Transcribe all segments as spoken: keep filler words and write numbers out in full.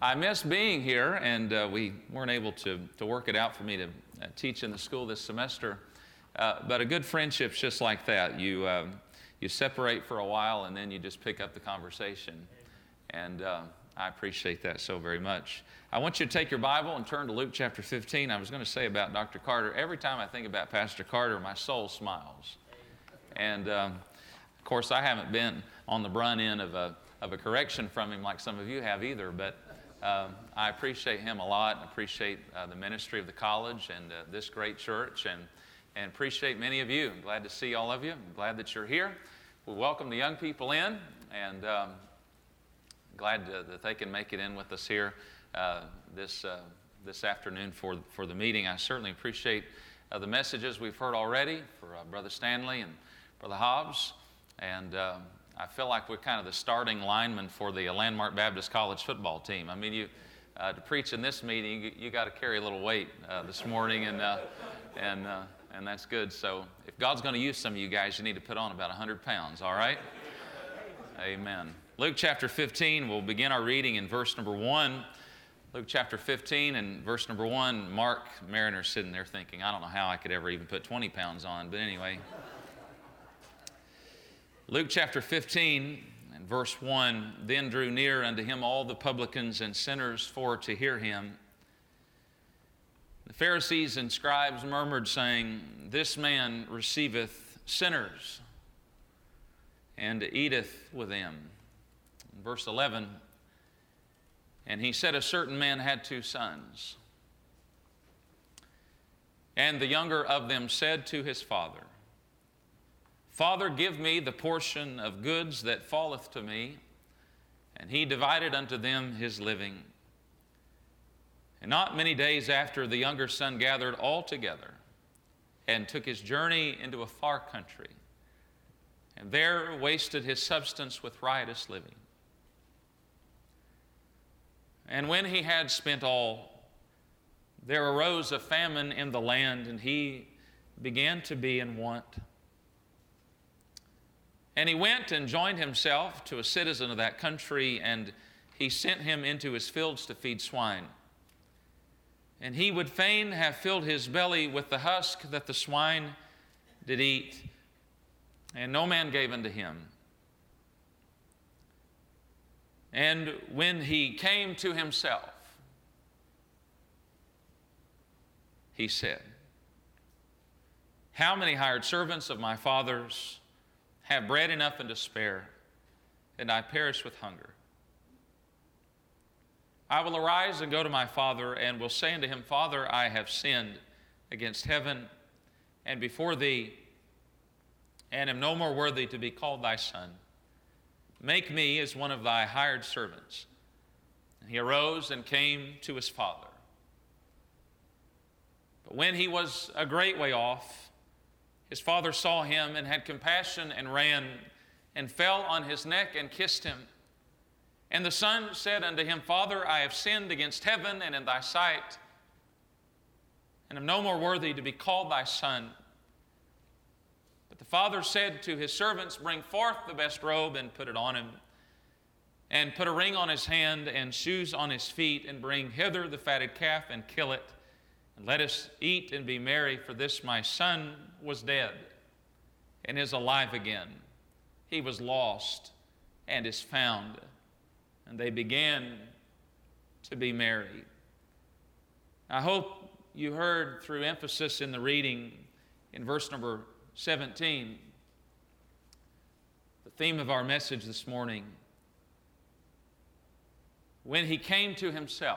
I miss being here, and uh, we weren't able to, to work it out for me to uh, teach in the school this semester. Uh, but a good friendship's just like that. You, uh, you separate for a while, and then you just pick up the conversation. And uh, I appreciate that so very much. I want you to take your Bible and turn to Luke chapter fifteen. I was going to say about Doctor Carter, every time I think about Pastor Carter, my soul smiles. And um, of course, I haven't been on the brunt end of a, of a correction from him like some of you have either, but Um, I appreciate him a lot. I appreciate uh, the ministry of the college and uh, this great church, and, and appreciate many of you. I'm glad to see all of you. I'm glad that you're here. We welcome the young people in, and um, glad to, that they can make it in with us here uh, this uh, this afternoon for, for the meeting. I certainly appreciate uh, the messages we've heard already for uh, Brother Stanley and Brother Hobbs, and um, I feel like we're kind of the starting linemen for the Landmark Baptist College football team. I mean, you uh, to preach in this meeting, you, you got to carry a little weight uh, this morning, and uh, and uh, and that's good. So if God's going to use some of you guys, you need to put on about one hundred pounds, all right? Amen. Luke chapter fifteen, we'll begin our reading in verse number one. Luke chapter fifteen and verse number one, Mark Mariner's sitting there thinking, I don't know how I could ever even put twenty pounds on, but anyway. Luke chapter fifteen and verse one, then drew near unto him all the publicans and sinners for to hear him. The Pharisees and scribes murmured, saying, this man receiveth sinners and eateth with them. Verse eleven, and he said, a certain man had two sons. And the younger of them said to his father, Father, give me the portion of goods that falleth to me. And he divided unto them his living. And not many days after, the younger son gathered all together and took his journey into a far country, and there wasted his substance with riotous living. And when he had spent all, there arose a famine in the land, and he began to be in want. And he went and joined himself to a citizen of that country, and he sent him into his fields to feed swine. And he would fain have filled his belly with the husk that the swine did eat, and no man gave unto him. And when he came to himself, he said, how many hired servants of my father's have bread enough and to spare, and I perish with hunger. I will arise and go to my father, and will say unto him, Father, I have sinned against heaven and before thee, and am no more worthy to be called thy son. Make me as one of thy hired servants. And he arose and came to his father. But when he was a great way off, his father saw him and had compassion and ran and fell on his neck and kissed him. And the son said unto him, Father, I have sinned against heaven and in thy sight, and am no more worthy to be called thy son. But the father said to his servants, bring forth the best robe and put it on him, and put a ring on his hand and shoes on his feet, and bring hither the fatted calf and kill it. And let us eat and be merry, for this my son was dead and is alive again. He was lost and is found. And they began to be merry. I hope you heard through emphasis in the reading in verse number seventeen, the theme of our message this morning. When he came to himself.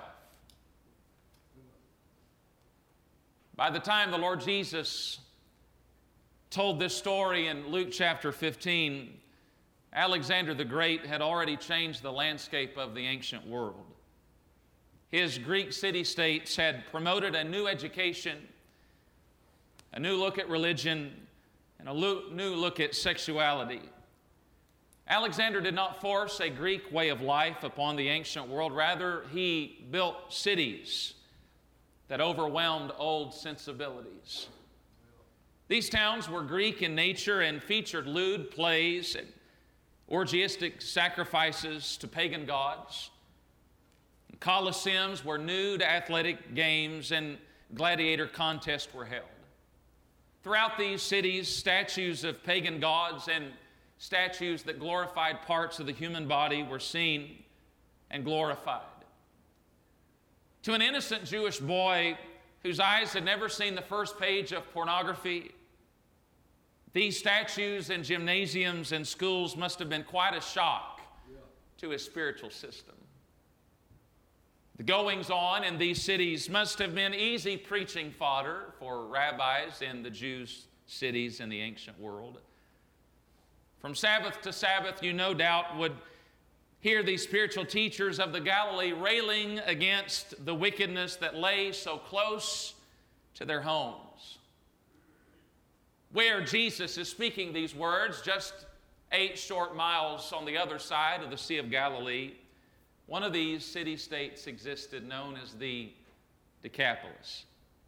By the time the Lord Jesus told this story in Luke chapter fifteen, Alexander the Great had already changed the landscape of the ancient world. His Greek city-states had promoted a new education, a new look at religion, and a new look at sexuality. Alexander did not force a Greek way of life upon the ancient world. Rather, he built cities that overwhelmed old sensibilities. These towns were Greek in nature and featured lewd plays and orgiastic sacrifices to pagan gods. Colosseums where nude athletic games and gladiator contests were held. Throughout these cities, statues of pagan gods and statues that glorified parts of the human body were seen and glorified. To an innocent Jewish boy whose eyes had never seen the first page of pornography, these statues and gymnasiums and schools must have been quite a shock to his spiritual system. The goings-on in these cities must have been easy preaching fodder for rabbis in the Jews' cities in the ancient world. From Sabbath to Sabbath, you no doubt would hear these spiritual teachers of the Galilee railing against the wickedness that lay so close to their homes. Where Jesus is speaking these words, just eight short miles on the other side of the Sea of Galilee, one of these city-states existed known as the Decapolis.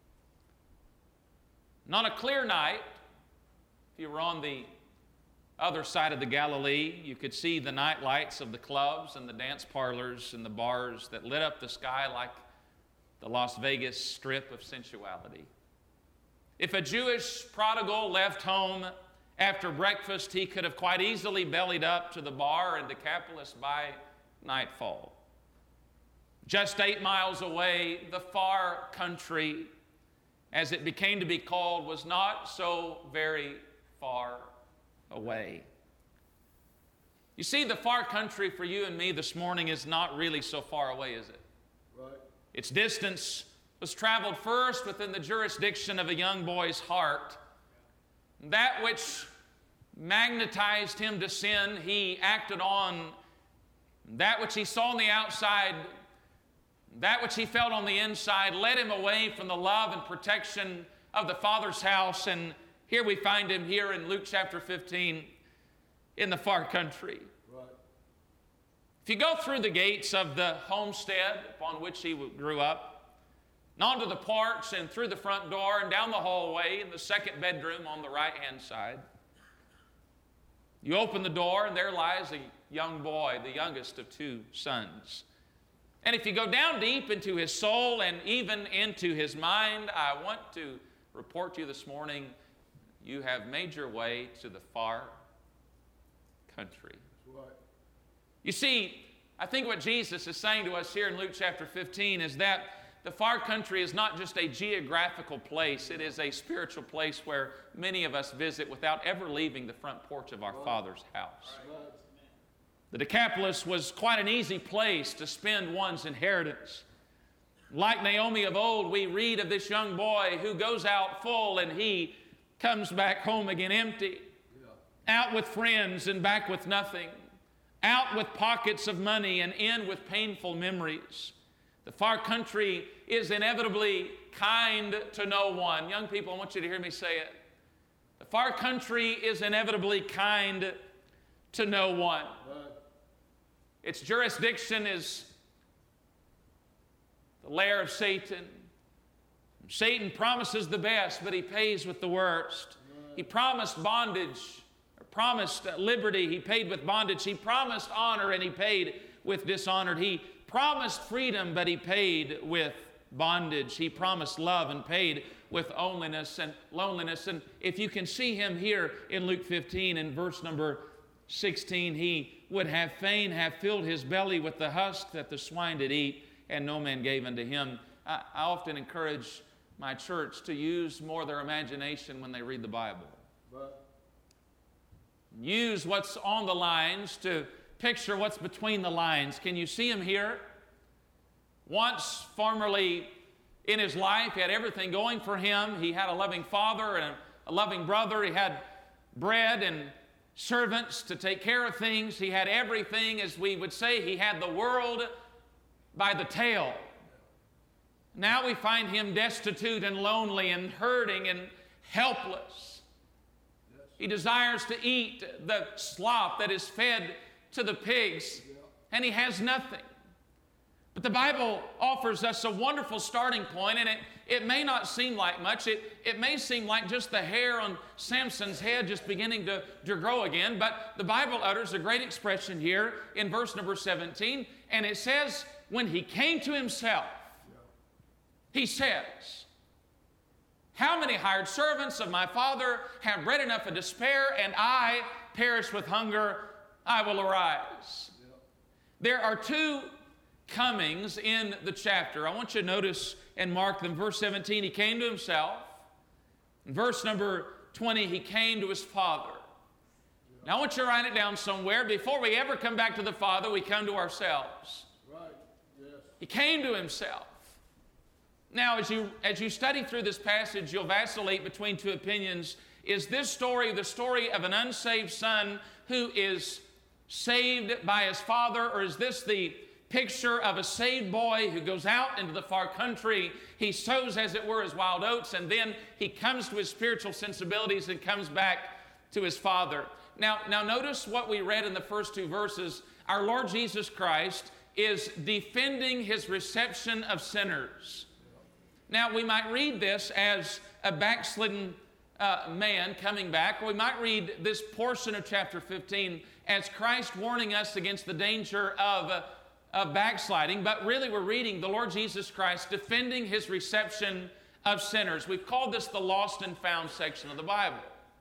And on a clear night, if you were on the other side of the Galilee, you could see the night lights of the clubs and the dance parlors and the bars that lit up the sky like the Las Vegas Strip of sensuality. If a Jewish prodigal left home after breakfast, he could have quite easily bellied up to the bar in Decapolis by nightfall. Just eight miles away, the far country, as it became to be called, was not so very far away. You see, the far country for you and me this morning is not really so far away, is it? Right. Its distance was traveled first within the jurisdiction of a young boy's heart. That which magnetized him to sin, he acted on. That which he saw on the outside, that which he felt on the inside, led him away from the love and protection of the Father's house. And here we find him here in Luke chapter fifteen in the far country. Right. If you go through the gates of the homestead upon which he grew up, and onto the porch and through the front door and down the hallway in the second bedroom on the right-hand side, you open the door and there lies a young boy, the youngest of two sons. And if you go down deep into his soul and even into his mind, I want to report to you this morning, you have made your way to the far country. That's right. You see, I think what Jesus is saying to us here in Luke chapter fifteen is that the far country is not just a geographical place, it is a spiritual place where many of us visit without ever leaving the front porch of our Right. Father's house. Right. The Decapolis was quite an easy place to spend one's inheritance. Like Naomi of old, we read of this young boy who goes out full and he comes back home again empty. Yeah. Out with friends and back with nothing. Out with pockets of money and in with painful memories. The far country is inevitably kind to no one. Young people, I want you to hear me say it. The far country is inevitably kind to no one. Right. Its jurisdiction is the lair of Satan. Satan promises the best, but he pays with the worst. He promised bondage, or promised liberty, he paid with bondage. He promised honor, and he paid with dishonor. He promised freedom, but he paid with bondage. He promised love and paid with loneliness and loneliness. And if you can see him here in Luke fifteen, in verse number sixteen, he would have fain have filled his belly with the husk that the swine did eat, and no man gave unto him. I, I often encourage my church to use more of their imagination when they read the Bible. Right. Use what's on the lines to picture what's between the lines. Can you see him here? Once, formerly in his life, he had everything going for him. He had a loving father and a loving brother. He had bread and servants to take care of things. He had everything, as we would say. He had the world by the tail. Now we find him destitute and lonely and hurting and helpless. Yes. He desires to eat the slop that is fed to the pigs, Yeah. and he has nothing. But the Bible offers us a wonderful starting point, and it, it may not seem like much. It, it may seem like just the hair on Samson's head just beginning to, to grow again, but the Bible utters a great expression here in verse number seventeen, and it says when he came to himself, he says, how many hired servants of my father have bread enough to spare, and I perish with hunger? I will arise. There are two comings in the chapter. I want you to notice and mark them. Verse seventeen, he came to himself. In verse number twenty, he came to his father. Now I want you to write it down somewhere. Before we ever come back to the Father, we come to ourselves. Right. Yes. He came to himself. Now, as you, as you study through this passage, you'll vacillate between two opinions. Is this story the story of an unsaved son who is saved by his father, or is this the picture of a saved boy who goes out into the far country? He sows, as it were, his wild oats, and then he comes to his spiritual sensibilities and comes back to his father. Now, now notice what we read in the first two verses. Our Lord Jesus Christ is defending his reception of sinners. Now, we might read this as a backslidden uh, man coming back, or we might read this portion of chapter fifteen as Christ warning us against the danger of, uh, of backsliding. But really, we're reading the Lord Jesus Christ defending his reception of sinners. We've called this the lost and found section of the Bible.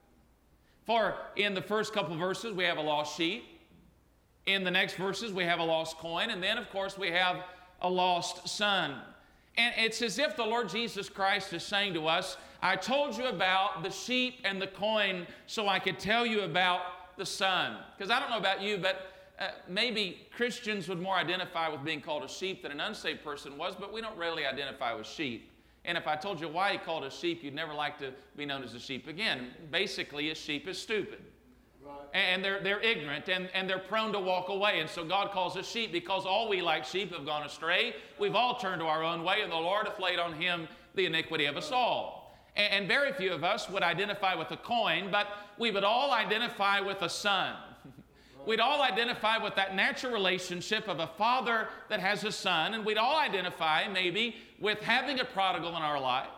For in the first couple verses, we have a lost sheep. In the next verses, we have a lost coin. And then, of course, we have a lost son. And it's as if the Lord Jesus Christ is saying to us, I told you about the sheep and the coin so I could tell you about the son. Because I don't know about you, but uh, maybe Christians would more identify with being called a sheep than an unsaved person was, but we don't really identify with sheep. And if I told you why he called us sheep, you'd never like to be known as a sheep again. Basically, a sheep is stupid. Right. And they're, they're ignorant, and, and they're prone to walk away. And so God calls us sheep because all we like sheep have gone astray. We've all turned to our own way, and the Lord hath laid on him the iniquity of us all. And, and very few of us would identify with a coin, but we would all identify with a son. We'd all identify with that natural relationship of a father that has a son, and we'd all identify maybe with having a prodigal in our life,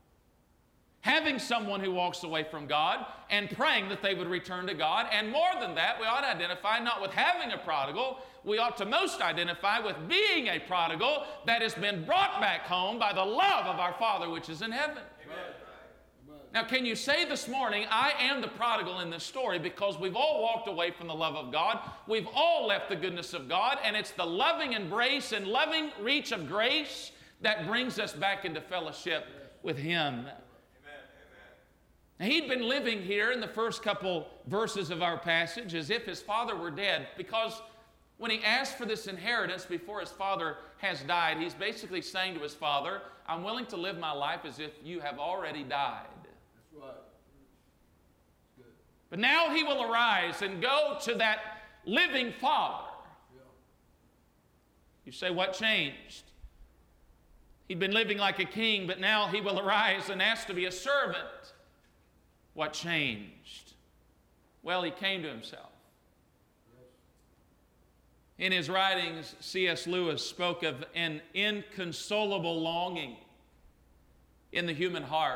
having someone who walks away from God, and praying that they would return to God. And more than that, we ought to identify not with having a prodigal, we ought to most identify with being a prodigal that has been brought back home by the love of our Father which is in heaven. Amen. Now, can you say this morning, I am the prodigal in this story, because we've all walked away from the love of God. We've all left the goodness of God, and it's the loving embrace and loving reach of grace that brings us back into fellowship with him. Amen. Now, he'd been living here in the first couple verses of our passage as if his father were dead, because when he asked for this inheritance before his father has died, he's basically saying to his father, I'm willing to live my life as if you have already died. Right. Good. But now he will arise and go to that living father. Yeah. You say, what changed? He'd been living like a king, but now he will arise and ask to be a servant. What changed? Well, he came to himself. In his writings, C S Lewis spoke of an inconsolable longing in the human heart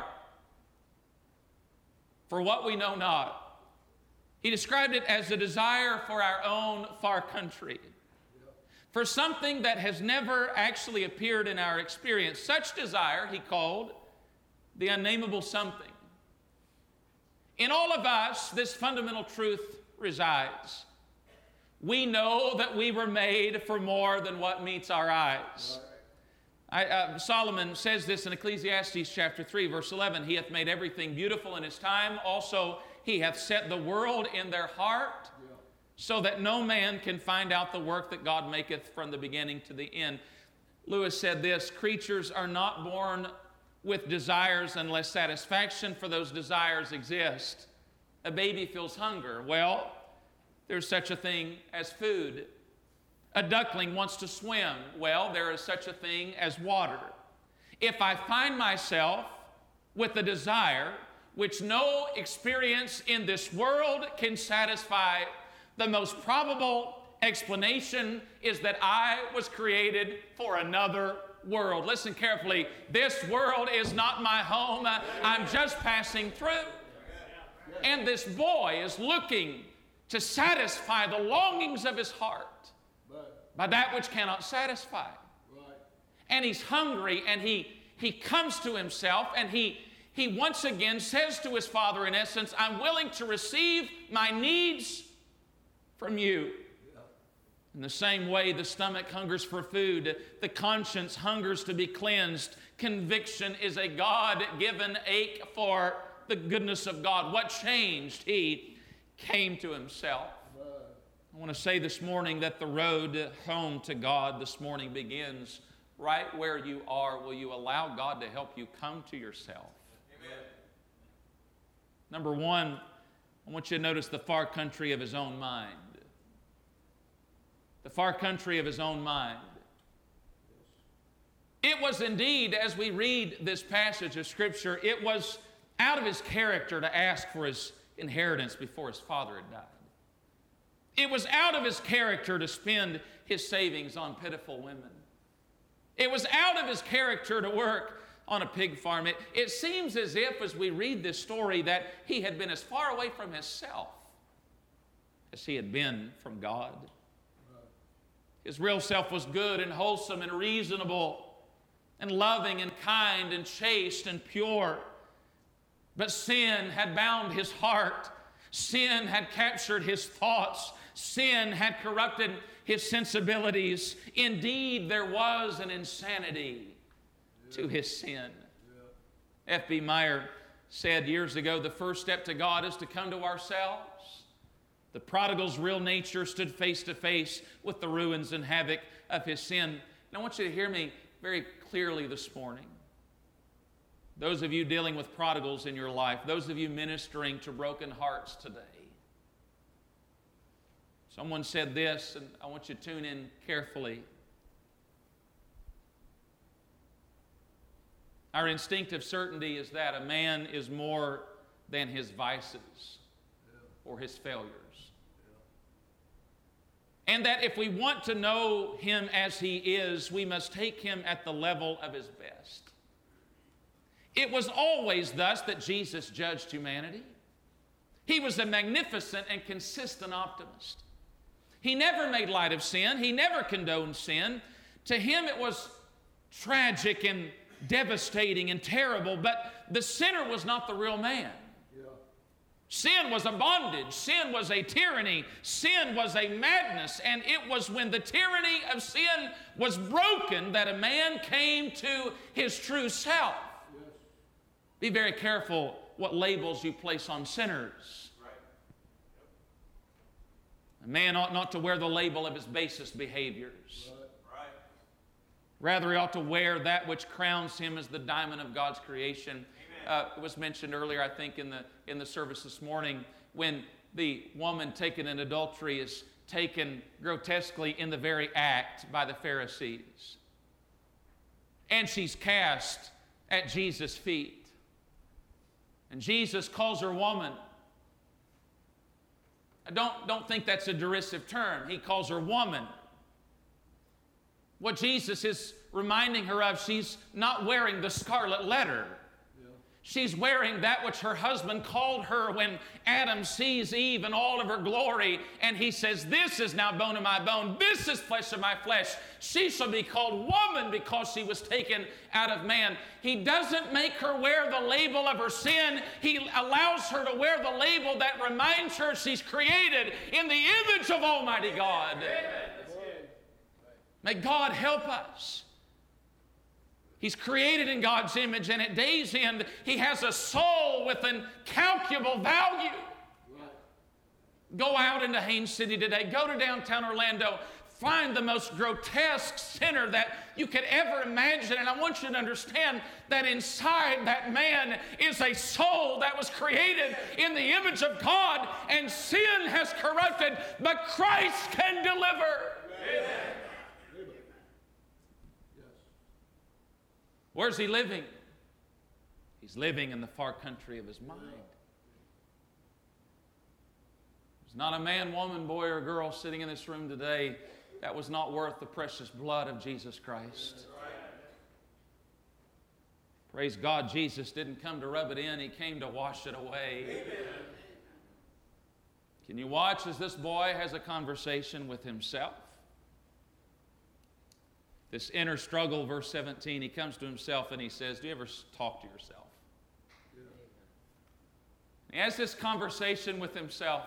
for what we know not. He described it as a desire for our own far country, for something that has never actually appeared in our experience. Such desire, he called, the unnameable something. In all of us, this fundamental truth resides. We know that we were made for more than what meets our eyes. I, uh, Solomon says this in Ecclesiastes chapter three, verse eleven. He hath made everything beautiful in his time. Also, he hath set the world in their heart, yeah, so that no man can find out the work that God maketh from the beginning to the end. Lewis said this, creatures are not born with desires unless satisfaction for those desires exist. A baby feels hunger. Well, there's such a thing as food. A duckling wants to swim. Well, there is such a thing as water. If I find myself with a desire which no experience in this world can satisfy, the most probable explanation is that I was created for another world. Listen carefully. This world is not my home. I'm just passing through. And this boy is looking to satisfy the longings of his heart by that which cannot satisfy. and he's hungry, and he, he comes to himself, and he, he once again says to his father, in essence, I'm willing to receive my needs from you. In the same way, the stomach hungers for food, the conscience hungers to be cleansed. Conviction is a God-given ache for the goodness of God. What changed? He came to himself. I want to say this morning that the road home to God this morning begins right where you are. Will you allow God to help you come to yourself? Amen. Number one, I want you to notice the far country of his own mind. The far country of his own mind. It was indeed, as we read this passage of Scripture, it was out of his character to ask for his inheritance before his father had died. It was out of his character to spend his savings on pitiful women. It was out of his character to work on a pig farm. It, it seems as if, as we read this story, that he had been as far away from himself as he had been from God. His real self was good and wholesome and reasonable and loving and kind and chaste and pure. But sin had bound his heart. Sin had captured his thoughts. Sin had corrupted his sensibilities. Indeed, there was an insanity to his sin. F B Meyer said years ago, the first step to God is to come to ourselves. The prodigal's real nature stood face to face with the ruins and havoc of his sin. And I want you to hear me very clearly this morning. Those of you dealing with prodigals in your life, those of you ministering to broken hearts today. Someone said this, and I want you to tune in carefully. Our instinctive certainty is that a man is more than his vices or his failures. And that if we want to know him as he is, we must take him at the level of his best. It was always thus that Jesus judged humanity. He was a magnificent and consistent optimist. He never made light of sin. He never condoned sin. To him it was tragic and devastating and terrible, but the sinner was not the real man. Sin was a bondage. Sin was a tyranny. Sin was a madness. And it was when the tyranny of sin was broken that a man came to his true self. Yes. Be very careful what labels you place on sinners. Right. A man ought not to wear the label of his basest behaviors. Right. Right. Rather, he ought to wear that which crowns him as the diamond of God's creation. Uh, it was mentioned earlier, I think, in the, in the service this morning, when the woman taken in adultery is taken grotesquely in the very act by the Pharisees. And she's cast at Jesus' feet. And Jesus calls her woman. I don't, don't think that's a derisive term. He calls her woman. What Jesus is reminding her of, she's not wearing the scarlet letter. She's wearing that which her husband called her when Adam sees Eve in all of her glory, and he says, this is now bone of my bone, this is flesh of my flesh. She shall be called woman because she was taken out of man. He doesn't make her wear the label of her sin. He allows her to wear the label that reminds her she's created in the image of Almighty God. May God help us. He's created in God's image, and at day's end, he has a soul with incalculable value. Right. Go out into Haines City today. Go to downtown Orlando. Find the most grotesque sinner that you could ever imagine. And I want you to understand that inside that man is a soul that was created in the image of God, and sin has corrupted, but Christ can deliver. Amen. Where's he living? He's living in the far country of his mind. There's not a man, woman, boy, or girl sitting in this room today that was not worth the precious blood of Jesus Christ. Praise God, Jesus didn't come to rub it in. He came to wash it away. Amen. Can you watch as this boy has a conversation with himself? This inner struggle, verse seventeen, he comes to himself and he says, do you ever talk to yourself? Yeah. He has this conversation with himself.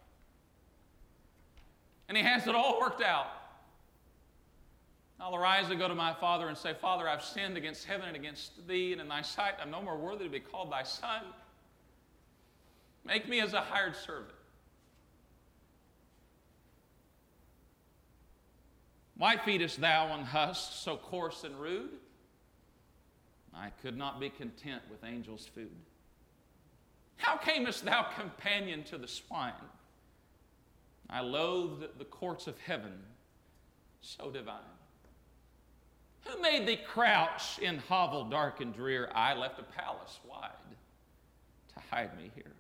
And he has it all worked out. I'll arise and go to my father and say, Father, I've sinned against heaven and against thee, and in thy sight I'm no more worthy to be called thy son. Make me as a hired servant. Why feedest thou on husk so coarse and rude? I could not be content with angels' food. How camest thou companion to the swine? I loathed the courts of heaven, so divine. Who made thee crouch in hovel dark and drear? I left a palace wide to hide me here.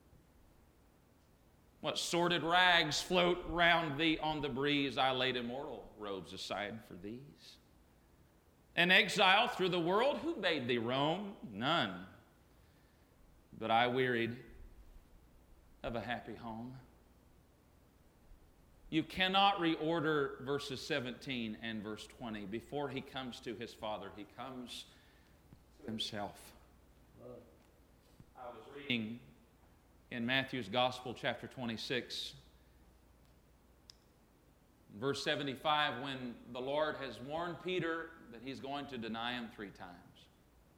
What sordid rags float round thee on the breeze? I laid immortal robes aside for these. An exile through the world, who bade thee roam? None. But I wearied of a happy home. You cannot reorder verses seventeen and verse twenty. Before he comes to his Father, he comes to himself. I was reading in Matthew's Gospel, chapter twenty-six, verse seventy-five, when the Lord has warned Peter that he's going to deny him three times.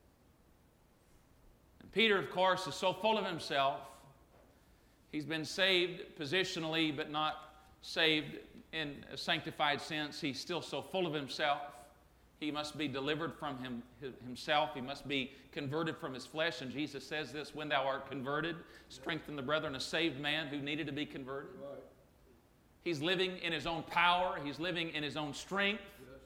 And Peter, of course, is so full of himself. He's been saved positionally, but not saved in a sanctified sense. He's still so full of himself. He must be delivered from him, himself. He must be converted from his flesh. And Jesus says this, when thou art converted, strengthen the brethren, a saved man who needed to be converted. Right. He's living in his own power. He's living in his own strength. Yes.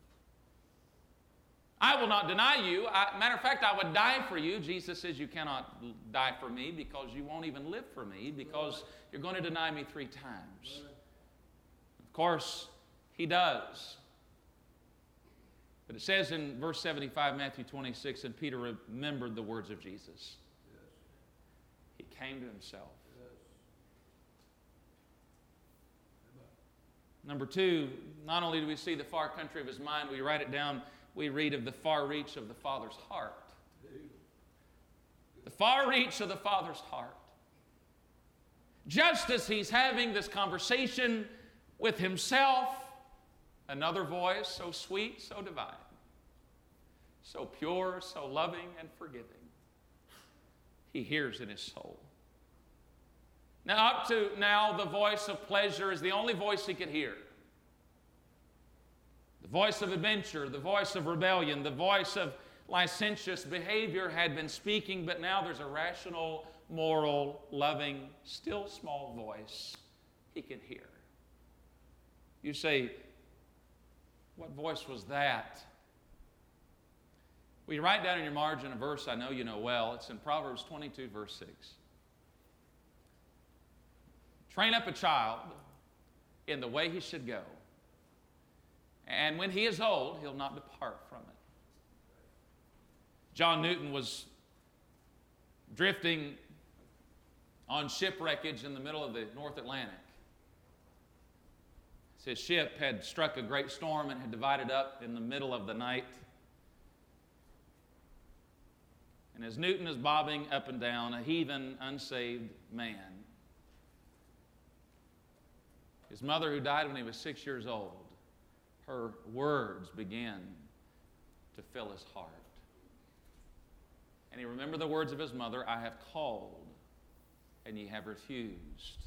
I will not deny you. I, matter of fact, I would die for you. Jesus says you cannot die for me because you won't even live for me because right. you're going to deny me three times. Right. Of course, he does. But it says in verse seventy-five, Matthew twenty-six, and Peter remembered the words of Jesus. Yes. He came to himself. Yes. Number two, not only do we see the far country of his mind, we write it down, we read of the far reach of the Father's heart. The far reach of the Father's heart. Just as he's having this conversation with himself, another voice so sweet, so divine, so pure, so loving and forgiving, he hears in his soul. Now, up to now, the voice of pleasure is the only voice he could hear. The voice of adventure, the voice of rebellion, the voice of licentious behavior had been speaking, but now there's a rational, moral, loving, still small voice he can hear. You say, what voice was that? Well, you write down in your margin a verse I know you know well. It's in Proverbs twenty-two, verse six. Train up a child in the way he should go, and when he is old, he'll not depart from it. John Newton was drifting on shipwreckage in the middle of the North Atlantic. His ship had struck a great storm and had divided up in the middle of the night. And as Newton is bobbing up and down, a heathen, unsaved man, his mother who died when he was six years old, her words began to fill his heart. And he remembered the words of his mother, I have called, and ye have refused.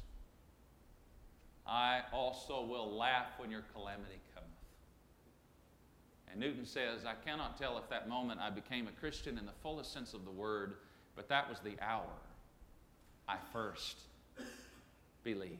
I also will laugh when your calamity cometh. And Newton says, I cannot tell if that moment I became a Christian in the fullest sense of the word, but that was the hour I first believed.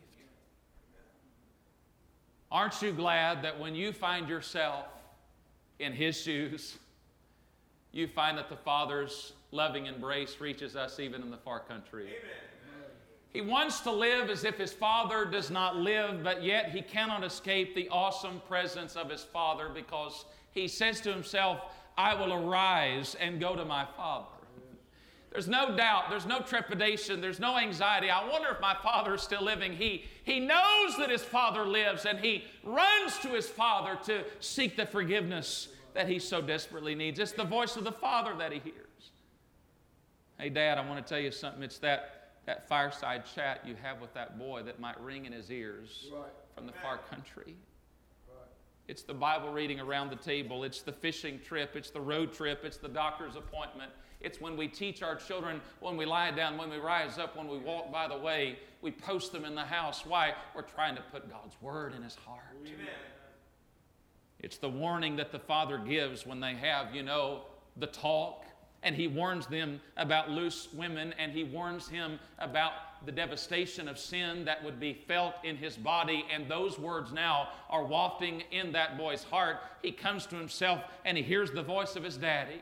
Aren't you glad that when you find yourself in his shoes, you find that the Father's loving embrace reaches us even in the far country? Amen. He wants to live as if his Father does not live, but yet he cannot escape the awesome presence of his Father because he says to himself, I will arise and go to my Father. There's no doubt, there's no trepidation, there's no anxiety. I wonder if my father is still living. He, he knows that his father lives, and he runs to his father to seek the forgiveness that he so desperately needs. It's the voice of the Father that he hears. Hey, Dad, I want to tell you something. It's that, that fireside chat you have with that boy that might ring in his ears Right. from the far country. Right. It's the Bible reading around the table. It's the fishing trip. It's the road trip. It's the doctor's appointment. It's when we teach our children, when we lie down, when we rise up, when we walk by the way. We post them in the house. Why? We're trying to put God's word in his heart. Amen. It's the warning that the Father gives when they have, you know, the talk. And he warns them about loose women, and he warns him about the devastation of sin that would be felt in his body. And those words now are wafting in that boy's heart. He comes to himself and he hears the voice of his daddy.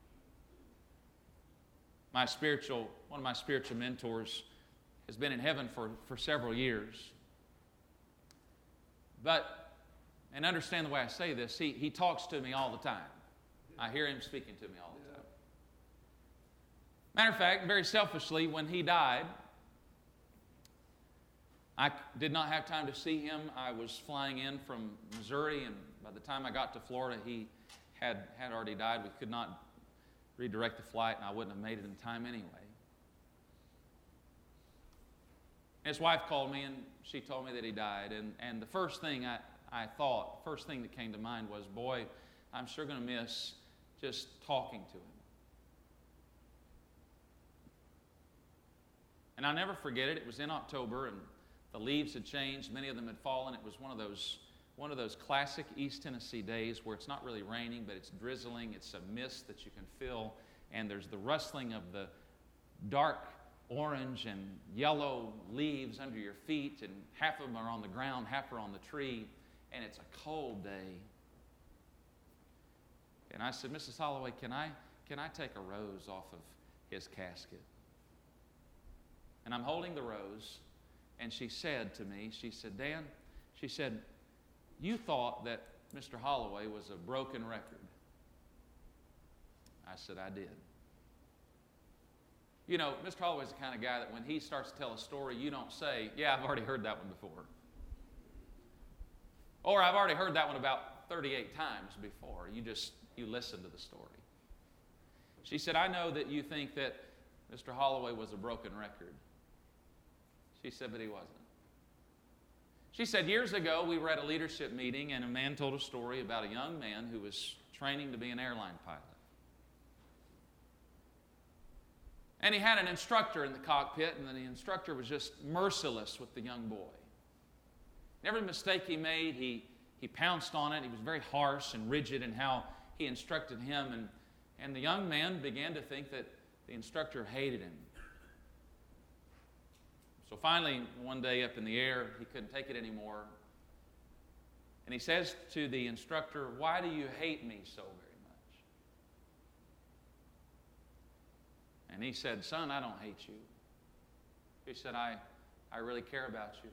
My spiritual, one of my spiritual mentors has been in heaven for, for several years. But, and understand the way I say this, he, he talks to me all the time. I hear him speaking to me all the time. Matter of fact, very selfishly, when he died, I did not have time to see him. I was flying in from Missouri, and by the time I got to Florida, he had, had already died. We could not redirect the flight, and I wouldn't have made it in time anyway. His wife called me, and she told me that he died. And, and the first thing I, I thought, first thing that came to mind was, boy, I'm sure going to miss just talking to him. And I'll never forget it. It was in October, and the leaves had changed. Many of them had fallen. It was one of those, one of those classic East Tennessee days where it's not really raining, but it's drizzling. It's a mist that you can feel, and there's the rustling of the dark orange and yellow leaves under your feet, and half of them are on the ground, half are on the tree, and it's a cold day. And I said, Missus Holloway, can I, can I take a rose off of his casket? And I'm holding the rose, and she said to me, she said, Dan, she said, you thought that Mister Holloway was a broken record. I said, I did. You know, Mister Holloway's the kind of guy that when he starts to tell a story, you don't say, yeah, I've already heard that one before. Or I've already heard that one about thirty-eight times before. You just, you listen to the story. She said, I know that you think that Mister Holloway was a broken record. She said, but he wasn't. She said, years ago, we were at a leadership meeting, and a man told a story about a young man who was training to be an airline pilot. And he had an instructor in the cockpit, and the instructor was just merciless with the young boy. Every mistake he made, he, he pounced on it. He was very harsh and rigid in how he instructed him. And, and the young man began to think that the instructor hated him. So finally, one day up in the air, he couldn't take it anymore. And he says to the instructor, why do you hate me so very much? And he said, son, I don't hate you. He said, I, I really care about you.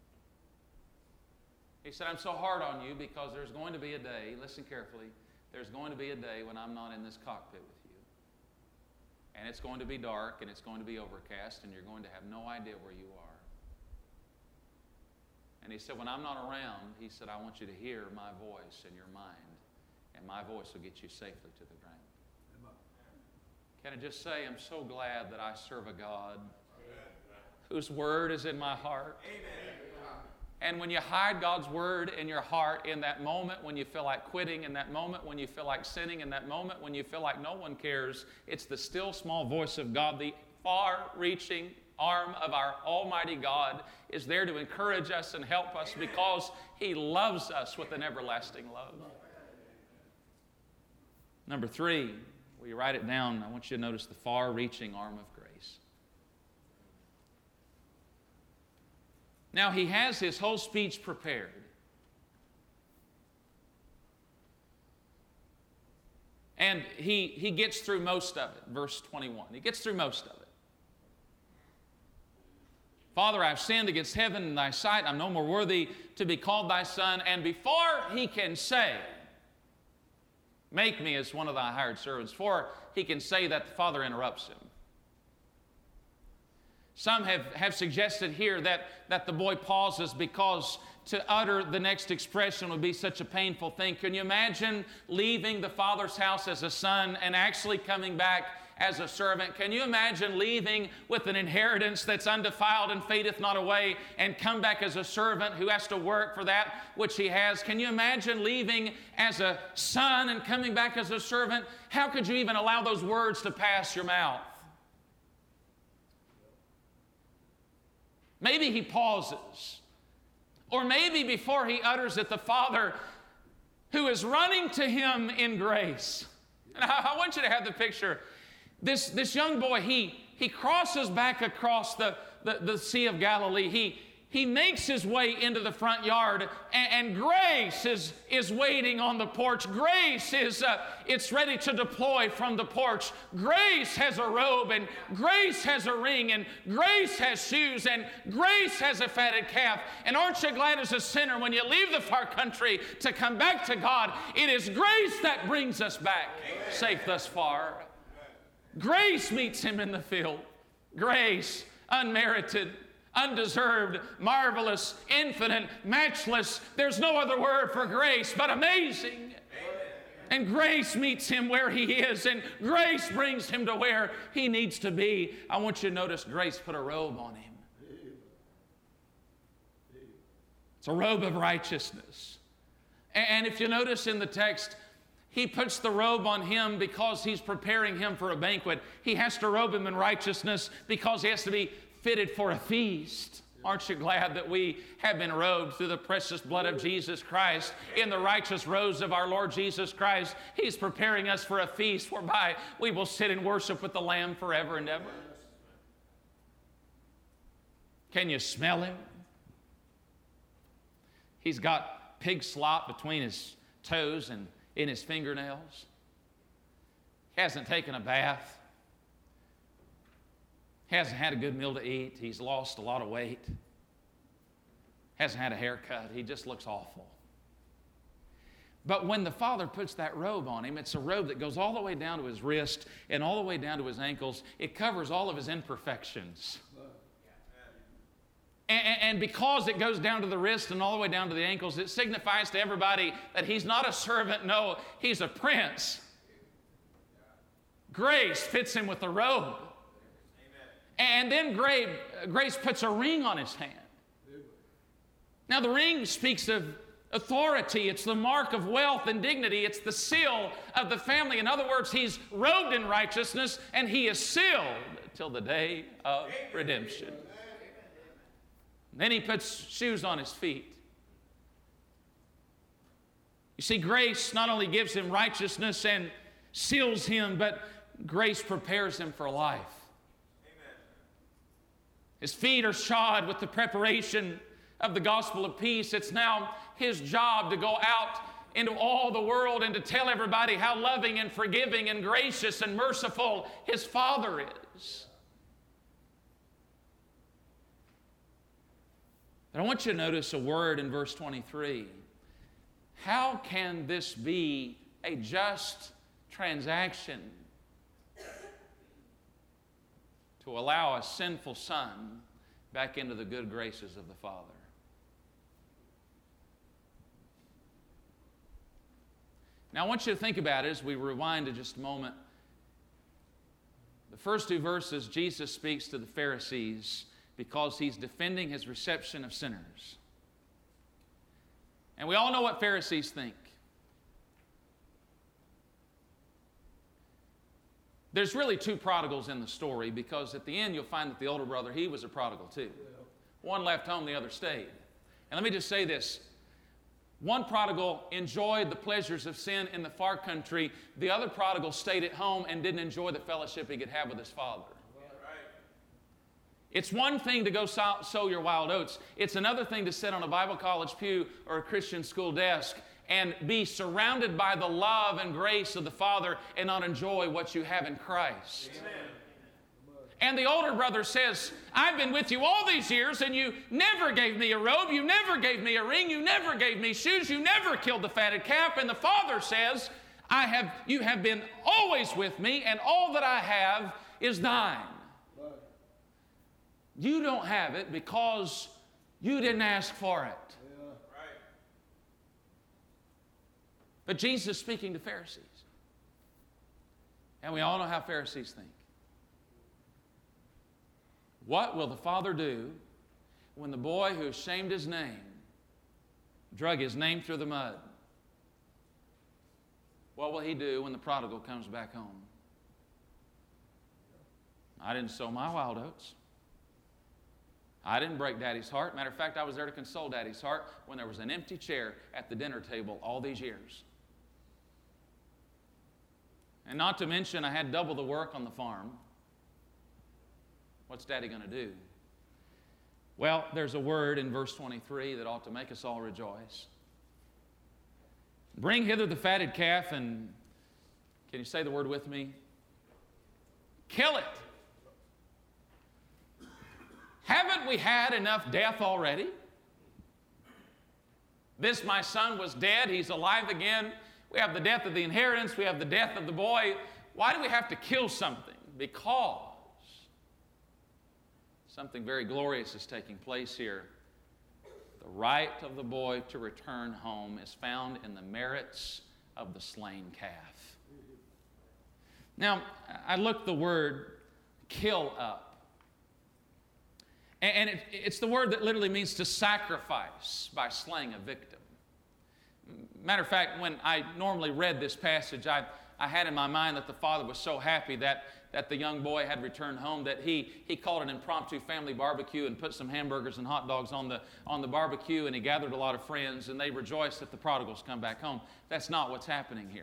He said, I'm so hard on you because there's going to be a day, listen carefully, there's going to be a day when I'm not in this cockpit with you. And it's going to be dark, and it's going to be overcast, and you're going to have no idea where you are. And he said, when I'm not around, he said, I want you to hear my voice in your mind, and my voice will get you safely to the ground. Amen. Can I just say, I'm so glad that I serve a God whose word is in my heart. Amen. And when you hide God's word in your heart in that moment when you feel like quitting, in that moment when you feel like sinning, in that moment when you feel like no one cares, it's the still small voice of God. The far-reaching arm of our Almighty God is there to encourage us and help us because He loves us with an everlasting love. Number three, will you write it down? I want you to notice the far-reaching arm of grace. Now, he has his whole speech prepared. And he, he gets through most of it, verse twenty-one. He gets through most of it. Father, I've sinned against heaven and thy sight. I'm no more worthy to be called thy son. And before he can say, make me as one of thy hired servants, before he can say that, the Father interrupts him. Some have, have suggested here that, that the boy pauses because to utter the next expression would be such a painful thing. Can you imagine leaving the father's house as a son and actually coming back as a servant? Can you imagine leaving with an inheritance that's undefiled and fadeth not away and come back as a servant who has to work for that which he has? Can you imagine leaving as a son and coming back as a servant? How could you even allow those words to pass your mouth? Maybe he pauses. Or maybe before he utters it, the Father, who is running to him in grace. And I, I want you to have the picture. This, this young boy, he, he crosses back across the, the, the Sea of Galilee. He, he makes his way into the front yard, and, and grace is, is waiting on the porch. Grace is uh, it's ready to deploy from the porch. Grace has a robe, and grace has a ring, and grace has shoes, and grace has a fatted calf. And aren't you glad as a sinner when you leave the far country to come back to God? It is grace that brings us back safe thus far. Grace meets him in the field. Grace, unmerited, undeserved, marvelous, infinite, matchless. There's no other word for grace but amazing. And grace meets him where he is, and grace brings him to where he needs to be. I want you to notice grace put a robe on him. It's a robe of righteousness. And if you notice in the text, he puts the robe on him because he's preparing him for a banquet. He has to robe him in righteousness because he has to be fitted for a feast. Aren't you glad that we have been robed through the precious blood of Jesus Christ in the righteous robes of our Lord Jesus Christ? He's preparing us for a feast whereby we will sit and worship with the Lamb forever and ever. Can you smell him? He's got pig slop between his toes and in his fingernails. He hasn't taken a bath. Hasn't had a good meal to eat. He's lost a lot of weight. Hasn't had a haircut. He just looks awful. But when the Father puts that robe on him, it's a robe that goes all the way down to his wrist and all the way down to his ankles. It covers all of his imperfections. And, and because it goes down to the wrist and all the way down to the ankles, it signifies to everybody that he's not a servant. No, he's a prince. Grace fits him with the robe. And then grace puts a ring on his hand. Now the ring speaks of authority. It's the mark of wealth and dignity. It's the seal of the family. In other words, he's robed in righteousness and he is sealed till the day of redemption. Then he puts shoes on his feet. You see, grace not only gives him righteousness and seals him, but grace prepares him for life. His feet are shod with the preparation of the gospel of peace. It's now his job to go out into all the world and to tell everybody how loving and forgiving and gracious and merciful his Father is. But I want you to notice a word in verse twenty-three. How can this be a just transaction to allow a sinful son back into the good graces of the Father? Now I want you to think about it as we rewind to just a moment. The first two verses, Jesus speaks to the Pharisees because he's defending his reception of sinners. And we all know what Pharisees think. There's really two prodigals in the story because at the end you'll find that the older brother, he was a prodigal too. One left home, the other stayed. And let me just say this. One prodigal enjoyed the pleasures of sin in the far country. The other prodigal stayed at home and didn't enjoy the fellowship he could have with his father. It's one thing to go sow your wild oats. It's another thing to sit on a Bible college pew or a Christian school desk and be surrounded by the love and grace of the Father and not enjoy what you have in Christ. Amen. And the older brother says, I've been with you all these years and you never gave me a robe, you never gave me a ring, you never gave me shoes, you never killed the fatted calf. And the Father says, I have, you have been always with me and all that I have is thine. You don't have it because you didn't ask for it. Yeah. Right. But Jesus is speaking to Pharisees. And we all know how Pharisees think. What will the father do when the boy who shamed his name drug his name through the mud? What will he do when the prodigal comes back home? I didn't sow my wild oats. I didn't break Daddy's heart. Matter of fact, I was there to console Daddy's heart when there was an empty chair at the dinner table all these years. And not to mention, I had double the work on the farm. What's Daddy going to do? Well, there's a word in verse twenty-three that ought to make us all rejoice. Bring hither the fatted calf and, can you say the word with me? Kill it. Haven't we had enough death already? This my son was dead, he's alive again. We have the death of the inheritance, we have the death of the boy. Why do we have to kill something? Because something very glorious is taking place here. The right of the boy to return home is found in the merits of the slain calf. Now, I looked the word kill up. And it, it's the word that literally means to sacrifice by slaying a victim. Matter of fact, when I normally read this passage, I, I had in my mind that the father was so happy that, that the young boy had returned home that he, he called an impromptu family barbecue and put some hamburgers and hot dogs on the, on the barbecue, and he gathered a lot of friends, and they rejoiced that the prodigals come back home. That's not what's happening here.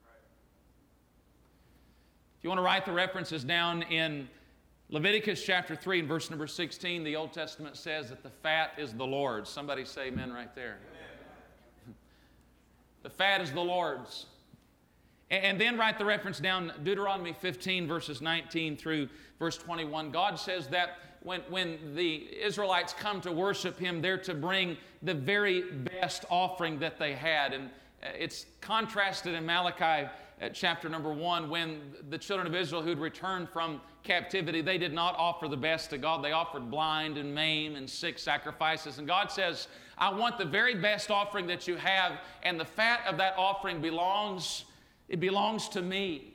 If you want to write the references down in Leviticus chapter three and verse number sixteen, the Old Testament says that the fat is the Lord's. Somebody say amen right there. Amen. The fat is the Lord's. And then write the reference down, Deuteronomy fifteen, verses nineteen through verse twenty-one. God says that when, when the Israelites come to worship Him, they're to bring the very best offering that they had. And it's contrasted in Malachi uh, chapter number one, when the children of Israel who'd returned from captivity, they did not offer the best to God. They offered blind and maimed and sick sacrifices. And God says, I want the very best offering that you have, and the fat of that offering belongs It belongs to me.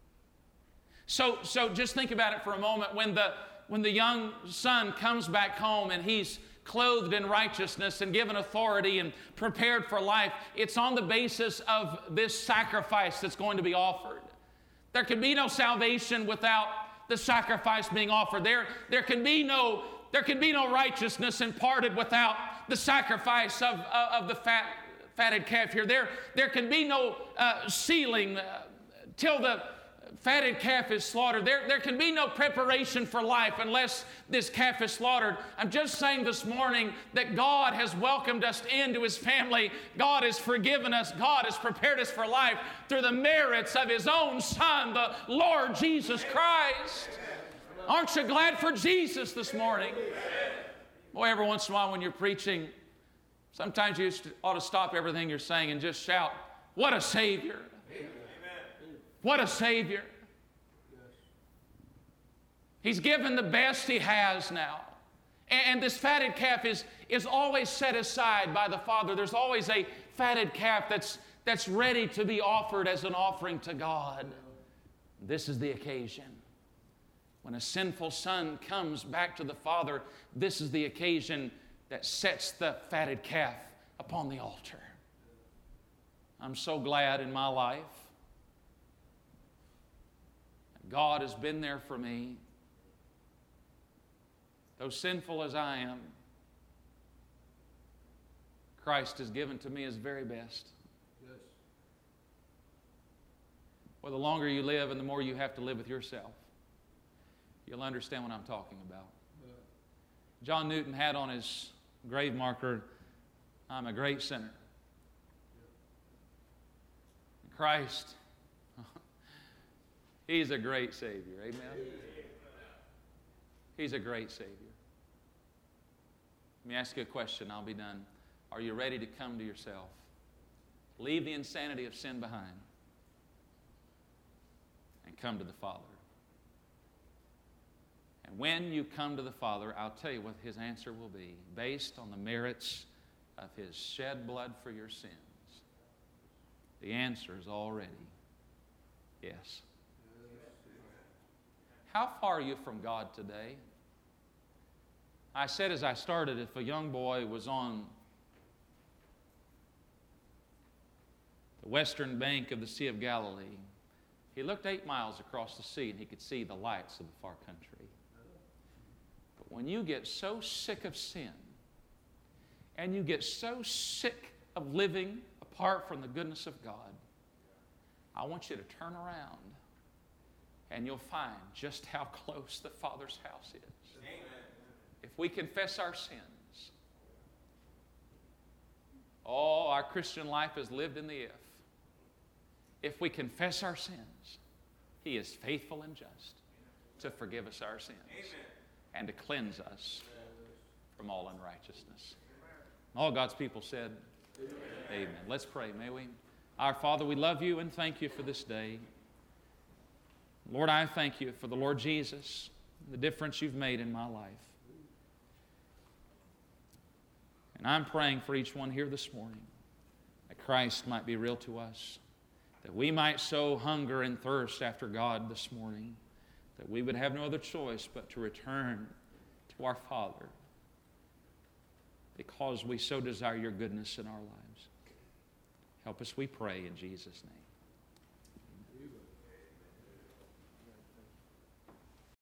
So, so just think about it for a moment. When the, when the young son comes back home and he's clothed in righteousness and given authority and prepared for life, it's on the basis of this sacrifice that's going to be offered. There can be no salvation without the sacrifice being offered. There, there, can, be no, there can be no righteousness imparted without the sacrifice of, of the fat fatted calf here. There, there can be no uh, sealing uh, till the fatted calf is slaughtered. There, there can be no preparation for life unless this calf is slaughtered. I'm just saying this morning that God has welcomed us into His family. God has forgiven us. God has prepared us for life through the merits of His own Son, the Lord Jesus Christ. Aren't you glad for Jesus this morning? Boy, every once in a while when you're preaching, sometimes you ought to stop everything you're saying and just shout, what a Savior. Amen. What a Savior. Yes. He's given the best He has now. And, and this fatted calf is, is always set aside by the Father. There's always a fatted calf that's, that's ready to be offered as an offering to God. This is the occasion. When a sinful son comes back to the Father, this is the occasion that sets the fatted calf upon the altar. I'm so glad in my life that God has been there for me. Though sinful as I am, Christ has given to me His very best. Yes. Well, the longer you live and the more you have to live with yourself, you'll understand what I'm talking about. Yeah. John Newton had on his grave marker, I'm a great sinner. Christ, He's a great Savior. Amen? He's a great Savior. Let me ask you a question. I'll be done. Are you ready to come to yourself? Leave the insanity of sin behind and come to the Father And when you come to the Father, I'll tell you what His answer will be, based on the merits of His shed blood for your sins. The answer is already yes. How far are you from God today? I said as I started, if a young boy was on the western bank of the Sea of Galilee, he looked eight miles across the sea and he could see the lights of the far country. But when you get so sick of sin and you get so sick of living apart from the goodness of God, I want you to turn around and you'll find just how close the Father's house is. Amen. If we confess our sins, oh, our Christian life is lived in the if. If we confess our sins, He is faithful and just to forgive us our sins. Amen. And to cleanse us from all unrighteousness. All God's people said, Amen. Amen. Let's pray, may we? Our Father, we love You and thank You for this day. Lord, I thank You for the Lord Jesus, the difference You've made in my life. And I'm praying for each one here this morning that Christ might be real to us, that we might so hunger and thirst after God this morning that we would have no other choice but to return to our Father because we so desire Your goodness in our lives. Help us, we pray, in Jesus' name.